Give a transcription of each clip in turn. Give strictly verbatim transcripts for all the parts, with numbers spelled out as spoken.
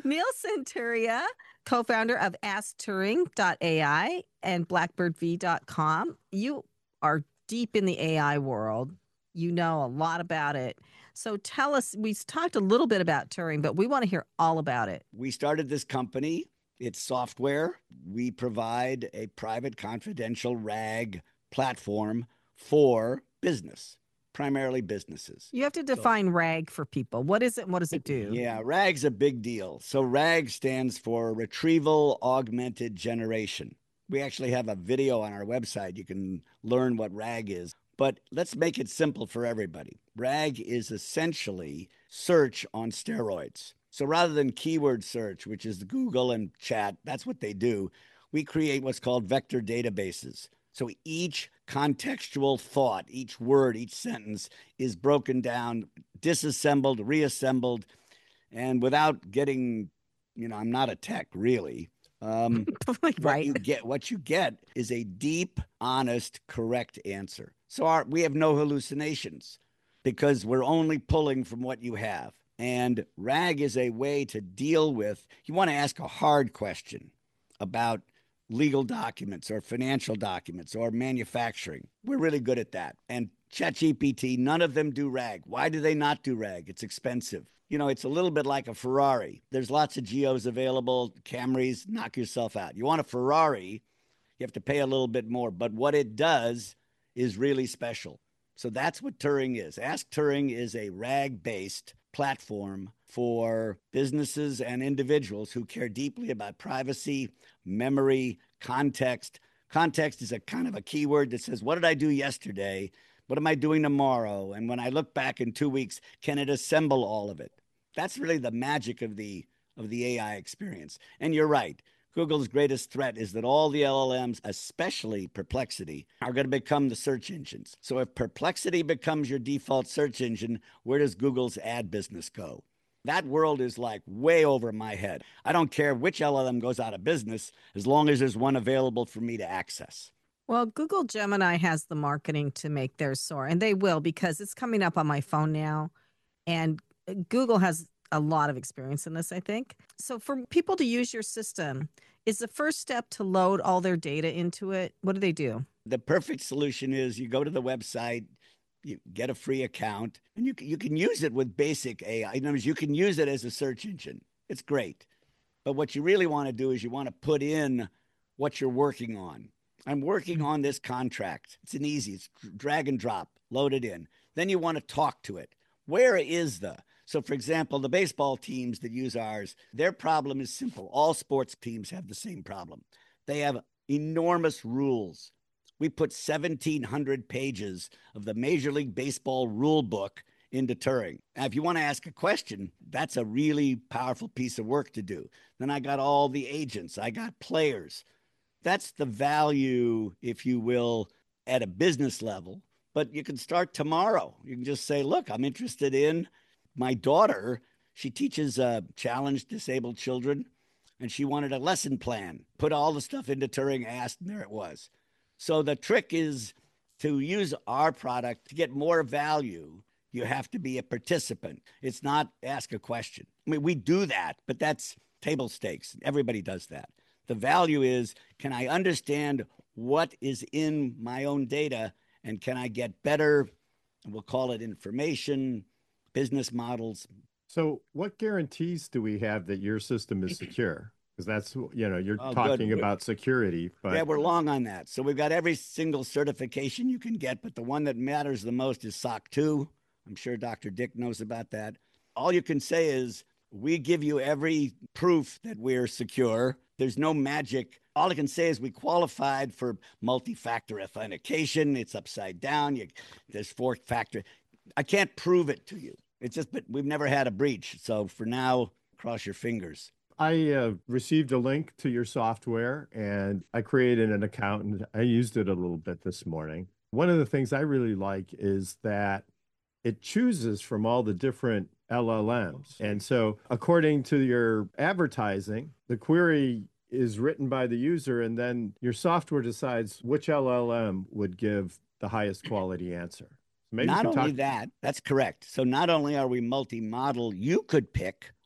Neil Centuria, co-founder of ask turing dot A I and blackbird v dot com. You are deep in the A I world. You know a lot about it. So tell us, we talked a little bit about Turing, but we want to hear all about it. We started this company. It's software. We provide a private confidential RAG platform for business, primarily businesses. You have to define so, RAG for people. What is it and what does it do? Yeah, RAG's a big deal. So RAG stands for Retrieval Augmented Generation. We actually have a video on our website. You can learn what RAG is. But let's make it simple for everybody. RAG is essentially search on steroids. So rather than keyword search, which is Google and chat, that's what they do, we create what's called vector databases. So each contextual thought, each word, each sentence is broken down, disassembled, reassembled, and without getting, you know, I'm not a tech really. Um, right. What you get, what you get is a deep, honest, correct answer. So our, we have no hallucinations because we're only pulling from what you have. And RAG is a way to deal with, you want to ask a hard question about legal documents or financial documents or manufacturing. We're really good at that. And ChatGPT, none of them do RAG. Why do they not do RAG? It's expensive. You know, it's a little bit like a Ferrari. There's lots of Geos available, Camrys, knock yourself out. You want a Ferrari, you have to pay a little bit more. But what it does is really special. So that's what Turing is. Ask Turing is a RAG-based platform for businesses and individuals who care deeply about privacy, memory, context. Context is a kind of a keyword that says, what did I do yesterday? What am I doing tomorrow? And when I look back in two weeks, can it assemble all of it? That's really the magic of the, of the A I experience. And you're right. Google's greatest threat is that all the L L Ms, especially Perplexity, are going to become the search engines. So if Perplexity becomes your default search engine, where does Google's ad business go? That world is like way over my head. I don't care which L L M goes out of business as long as there's one available for me to access. Well, Google Gemini has the marketing to make theirs soar, and they will because it's coming up on my phone now. And Google has a lot of experience in this, I think. So for people to use your system, is the first step to load all their data into it? What do they do? The perfect solution is you go to the website, you get a free account, and you, you can use it with basic A I. In other words, you can use it as a search engine. It's great. But what you really want to do is you want to put in what you're working on. I'm working on this contract. It's an easy, it's drag and drop, load it in. Then you want to talk to it. Where is the, so for example, the baseball teams that use ours, their problem is simple. All sports teams have the same problem. They have enormous rules. We put seventeen hundred pages of the Major League Baseball rule book into Turing. Now, if you want to ask a question, that's a really powerful piece of work to do. Then I got all the agents. I got players. That's the value, if you will, at a business level. But you can start tomorrow. You can just say, look, I'm interested in my daughter. She teaches uh, challenged disabled children, and she wanted a lesson plan. Put all the stuff into Turing, asked, and there it was. So the trick is to use our product to get more value. You have to be a participant. It's not ask a question. I mean, we do that, but that's table stakes. Everybody does that. The value is, can I understand what is in my own data, and can I get better, we'll call it information, business models. So what guarantees do we have that your system is secure? Because that's, you know, you're oh, talking good. about security. But yeah, we're long on that. So we've got every single certification you can get, but the one that matters the most is S O C two. I'm sure Doctor Dick knows about that. All you can say is, we give you every proof that we're secure. There's no magic. All I can say is we qualified for multi-factor authentication. It's upside down. You, there's four factor. I can't prove it to you. It's just, but we've never had a breach. So for now, cross your fingers. I uh, received a link to your software and I created an account and I used it a little bit this morning. One of the things I really like is that it chooses from all the different L L Ms. And so according to your advertising, the query is written by the user and then your software decides which L L M would give the highest quality answer. Maybe not only that, that's correct. So not only are we multi-model, you could pick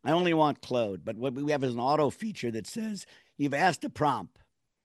I only want Claude. But what we have is an auto feature that says you've asked a prompt,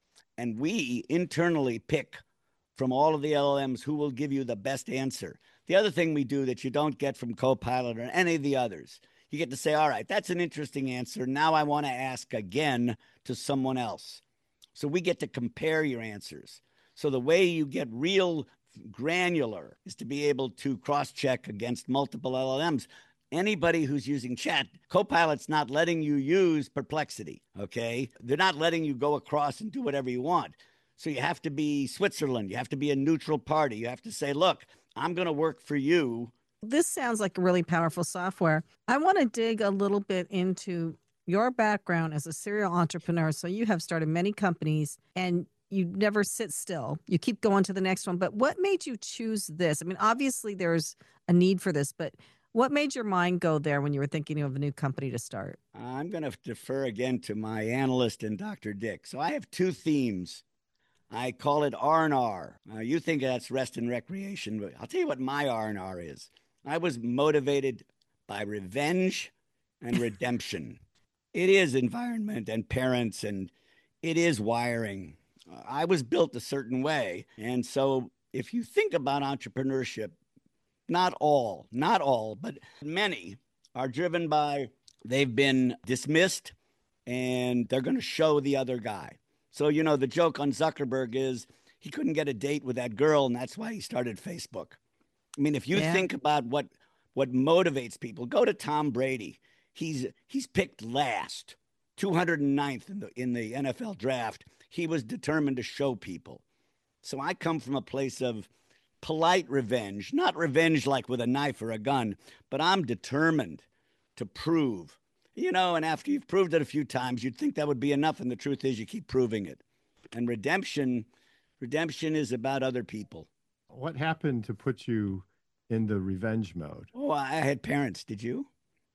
and we internally pick from all of the L L Ms who will give you the best answer. The other thing we do that you don't get from Copilot or any of the others, you get to say, all right, that's an interesting answer. Now I want to ask again to someone else. So we get to compare your answers. So the way you get real granular is to be able to cross-check against multiple L L Ms. Anybody who's using chat, Copilot's not letting you use Perplexity, okay? They're not letting you go across and do whatever you want. So you have to be Switzerland. You have to be a neutral party. You have to say, look, I'm going to work for you. This sounds like really powerful software. I want to dig a little bit into your background as a serial entrepreneur. So you have started many companies and you never sit still. You keep going to the next one. But what made you choose this? I mean, obviously there's a need for this, but what made your mind go there when you were thinking of a new company to start? I'm going to defer again to my analyst and Doctor Dick. So I have two themes. I call it R and R. Uh, you think that's rest and recreation, but I'll tell you what my R and R is. I was motivated by revenge and redemption. It is environment and parents, and it is wiring. Uh, I was built a certain way. And so if you think about entrepreneurship, not all, not all, but many are driven by they've been dismissed and they're going to show the other guy. So, you know, the joke on Zuckerberg is he couldn't get a date with that girl, and that's why he started Facebook. I mean, if you yeah. think about what what motivates people, go to Tom Brady. He's he's picked last, two hundred ninth in the in the N F L draft. He was determined to show people. So I come from a place of polite revenge, not revenge like with a knife or a gun, but I'm determined to prove. You know, and after you've proved it a few times, you'd think that would be enough. And the truth is you keep proving it. And redemption, redemption is about other people. What happened to put you in the revenge mode? Oh, I had parents. Did you?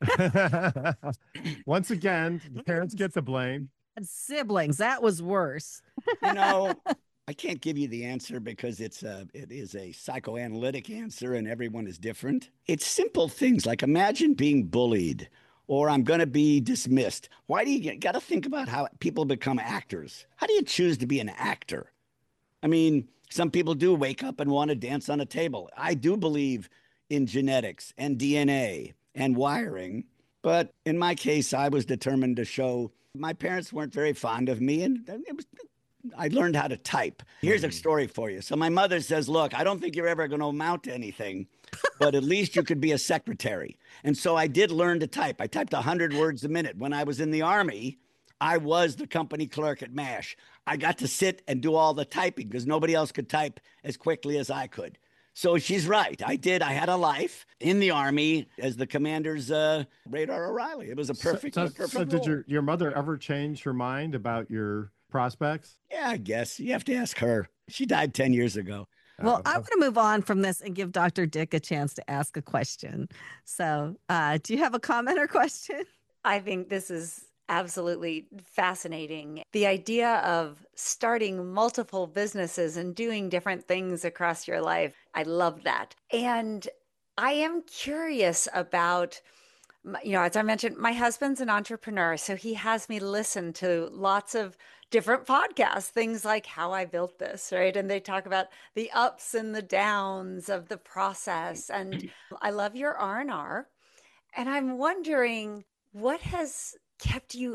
Once again, the parents get the blame. And siblings, that was worse. You know, I can't give you the answer because it's a, it is a psychoanalytic answer and everyone is different. It's simple things like imagine being bullied. Or I'm going to be dismissed. Why do you got to think about how people become actors? How do you choose to be an actor? I mean, some people do wake up and want to dance on a table. I do believe in genetics and D N A and wiring. But in my case, I was determined to show my parents weren't very fond of me. And it was, I learned how to type. Here's a story for you. So my mother says, look, I don't think you're ever going to amount to anything, but at least you could be a secretary. And so I did learn to type. I typed one hundred words a minute. When I was in the Army, I was the company clerk at MASH. I got to sit and do all the typing because nobody else could type as quickly as I could. So she's right. I did. I had a life in the Army as the commander's uh, Radar O'Reilly. It was a perfect, so, a perfect so did role. your, your mother ever change her mind about your prospects? Yeah, I guess. You have to ask her. She died ten years ago. Well, Uh, I want to move on from this and give Doctor Dick a chance to ask a question. So uh, do you have a comment or question? I think this is absolutely fascinating. The idea of starting multiple businesses and doing different things across your life. I love that. And I am curious about, you know, as I mentioned, my husband's an entrepreneur, so he has me listen to lots of different podcasts, things like How I Built This, right? And they talk about the ups and the downs of the process. And I love your R and R. And I'm wondering, what has kept you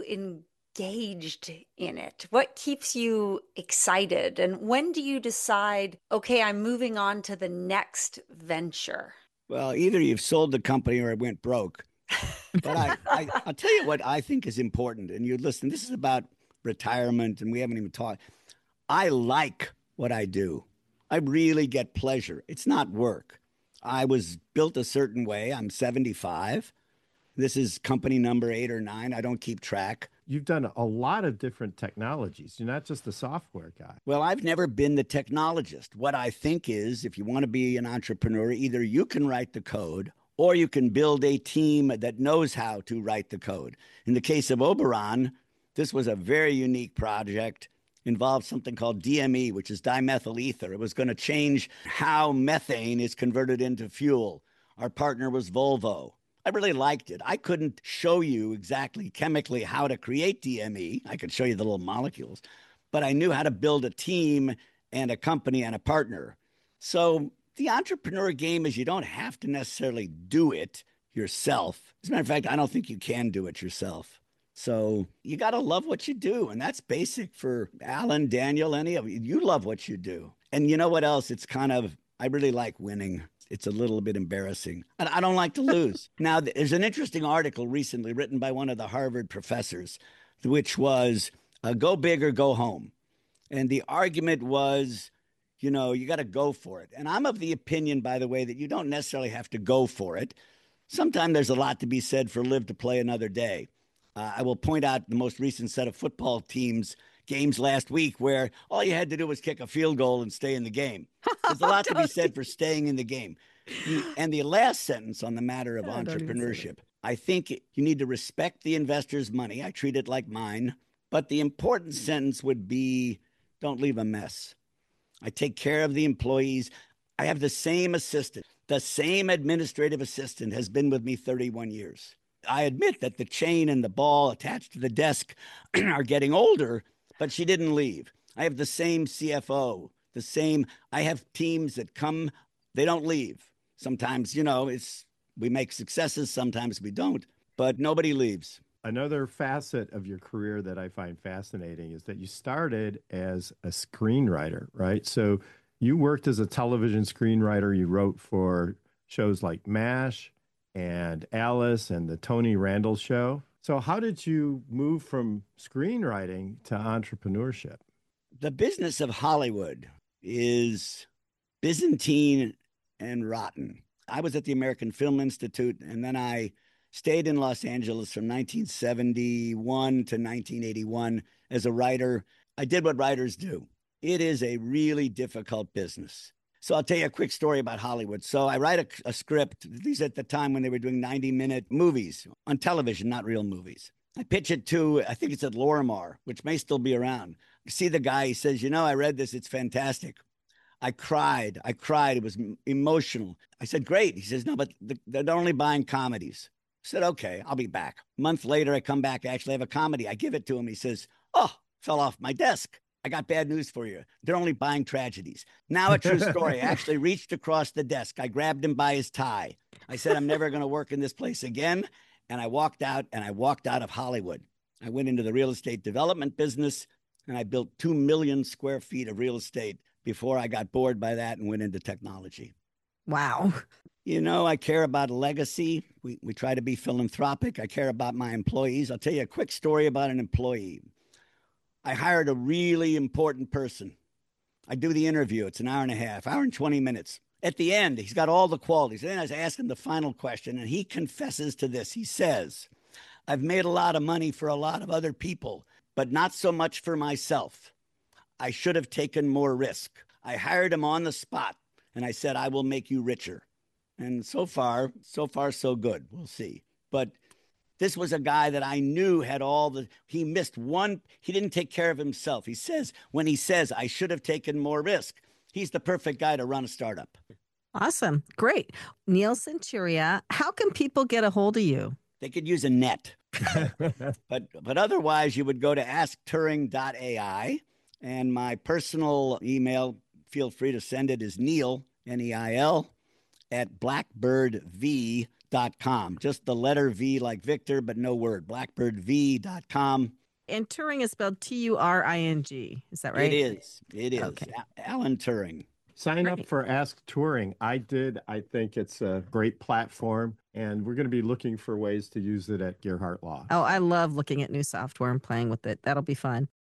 engaged in it? What keeps you excited? And when do you decide, okay, I'm moving on to the next venture? Well, either you've sold the company or it went broke. But I, I, I'll tell you what I think is important. And you listen, this is about retirement, and we haven't even talked. I like what I do. I really get pleasure. It's not work. I was built a certain way. I'm seventy-five. This is company number eight or nine. I don't keep track. You've done a lot of different technologies. You're not just the software guy. Well, I've never been the technologist. What I think is if you want to be an entrepreneur, either you can write the code or you can build a team that knows how to write the code. In the case of Oberon, this was a very unique project, involved something called D M E, which is dimethyl ether. It was going to change how methane is converted into fuel. Our partner was Volvo. I really liked it. I couldn't show you exactly chemically how to create D M E. I could show you the little molecules, but I knew how to build a team and a company and a partner. So the entrepreneur game is you don't have to necessarily do it yourself. As a matter of fact, I don't think you can do it yourself. So you got to love what you do. And that's basic for Alan, Daniel, any of you. You love what you do. And you know what else? It's kind of, I really like winning. It's a little bit embarrassing. I don't like to lose. Now, there's an interesting article recently written by one of the Harvard professors, which was uh, go big or go home. And the argument was, you know, you got to go for it. And I'm of the opinion, by the way, that you don't necessarily have to go for it. Sometimes there's a lot to be said for live to play another day. Uh, I will point out the most recent set of football teams games last week where all you had to do was kick a field goal and stay in the game. There's a lot to be said for staying in the game. And the last sentence on the matter of oh, entrepreneurship, I think you need to respect the investor's money. I treat it like mine. But the important sentence would be, don't leave a mess. I take care of the employees. I have the same assistant. The same administrative assistant has been with me thirty-one years. I admit that the chain and the ball attached to the desk are getting older, but she didn't leave. I have the same C F O, the same, I have teams that come, they don't leave. Sometimes, you know, it's, we make successes, sometimes we don't, but nobody leaves. Another facet of your career that I find fascinating is that you started as a screenwriter, right? So you worked as a television screenwriter. You wrote for shows like MASH and Alice and the Tony Randall Show. So how did you move from screenwriting to entrepreneurship? The business of Hollywood is Byzantine and rotten. I was at the American Film Institute, and then I stayed in Los Angeles from nineteen seventy-one to nineteen eighty-one as a writer. I did what writers do. It is a really difficult business. So I'll tell you a quick story about Hollywood. So I write a, a script. These at the time when they were doing ninety minute movies on television, not real movies. I pitch it to, I think it's at Lorimar, which may still be around. I see the guy, he says, you know, I read this. It's fantastic. I cried. I cried. It was emotional. I said, great. He says, no, but they're only buying comedies. I said, okay, I'll be back. A month later, I come back. I actually have a comedy. I give it to him. He says, oh, fell off my desk. I got bad news for you. They're only buying tragedies. Now a true story. I actually reached across the desk. I grabbed him by his tie. I said, I'm never going to work in this place again. And I walked out, and I walked out of Hollywood. I went into the real estate development business, and I built two million square feet of real estate before I got bored by that and went into technology. Wow. You know, I care about legacy. We, we try to be philanthropic. I care about my employees. I'll tell you a quick story about an employee. I hired a really important person. I do the interview. It's an hour and a half, hour and twenty minutes. At the end, he's got all the qualities. And then I ask him the final question, and he confesses to this. He says, I've made a lot of money for a lot of other people, but not so much for myself. I should have taken more risk. I hired him on the spot, and I said, I will make you richer. And so far, so far, so good. We'll see. But this was a guy that I knew had all the, he missed one, he didn't take care of himself. He says, when he says, I should have taken more risk, he's the perfect guy to run a startup. Awesome. Great. Neil Centuria, how can people get a hold of you? They could use a net. but but otherwise, you would go to ask turing dot A I. And my personal email, feel free to send it, is Neil, N E I L, at blackbird v dot com. Just the letter V like Victor, but no word. blackbird v dot com. And Turing is spelled T U R I N G. Is that right? It is. It is. Okay. Alan Turing. Sign Great. up for Ask Turing. I did. I think it's a great platform, and we're going to be looking for ways to use it at Gerhardt Law. Oh, I love looking at new software and playing with it. That'll be fun.